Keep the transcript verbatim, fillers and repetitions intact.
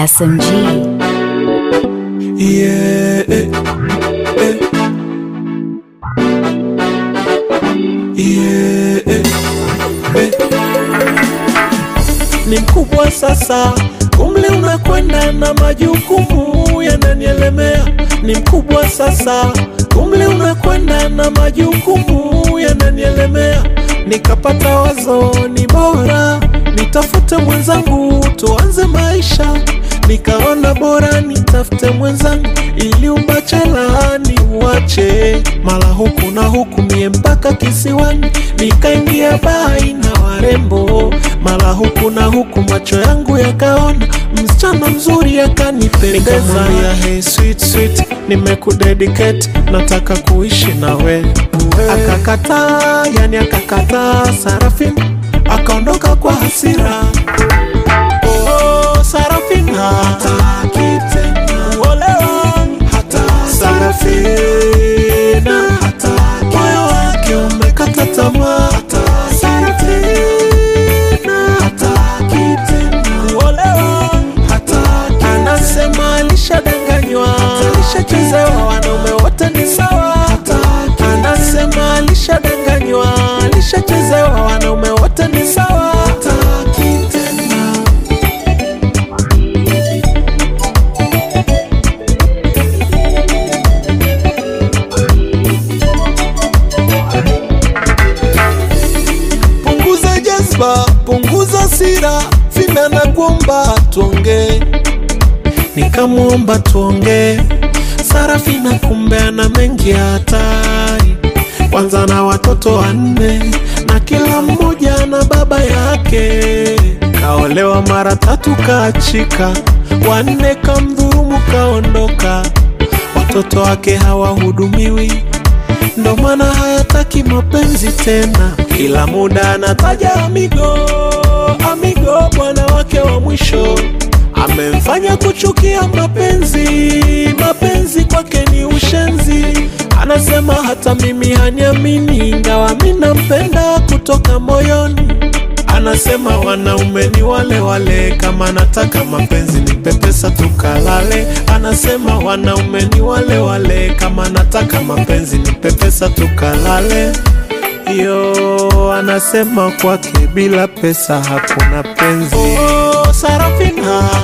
S M G. Yeah, eh, eh. Yeah, eh, eh. Ni mkubwa sasa, umri unakwenda na majukumu yananielemea. Ni mkubwa sasa, umri unakwenda na majukumu yananielemea. Nikapata wazo ni bora nitafute mwenzangu tuanze maisha. Nikaona bora nitafute mwenzangu ili ubachela ni uache. Mala huku na huku mie mpaka kisiwani, nikaingia bai na warembo. Mala huku na huku macho yangu yakaona msichana mzuri akanipendeza. Nikamwambia hey sweet sweet, nimekudedicate, nataka kuishi nawe. Akakataa, yani akakataa Sarafina, akaondoka kwa hasira. Oh Sarafina, hataki tena kuolewa, hata Sarafina, hataki, moyo wake umekata tamaa. Hata Sarafina, hataki tena kuolewa, hataki. Anasema alishadanganywa, alishachezewa, wanaume wote ni sawa. Hataki. Anasema alishadanganywa, alishachezewa, wanaume wote ni sawa. Hataki tena. Punguza jazba, punguza sira, Fina na kuomba tuonge. Nikamuomba tuonge, Sarafina kumbe ana mengi hatari. Kwanza na watoto wanne, na kila mmoja na baba yake. Kaolewa mara tatu kaachika, wanne kamdhurumu kaondoka. Watoto wake hawahudumiwi, ndo maana hayataki mapenzi tena. Kila muda anataja amigo, amigo bwana wake wa mwisho. Amemfanya kuchukia mapenzi, mapenzi kwake ni ushenzi. Anasema hata mimi haniamini, ingawa mimi nampenda kutoka moyoni. Anasema wanaume ni wale wale, kama nataka mapenzi nipe pesa tukalale. Anasema wanaume ni wale wale, kama nataka mapenzi nipe pesa tukalale. Yo, anasema kwake bila pesa hakuna penzi. Oh Sarafina,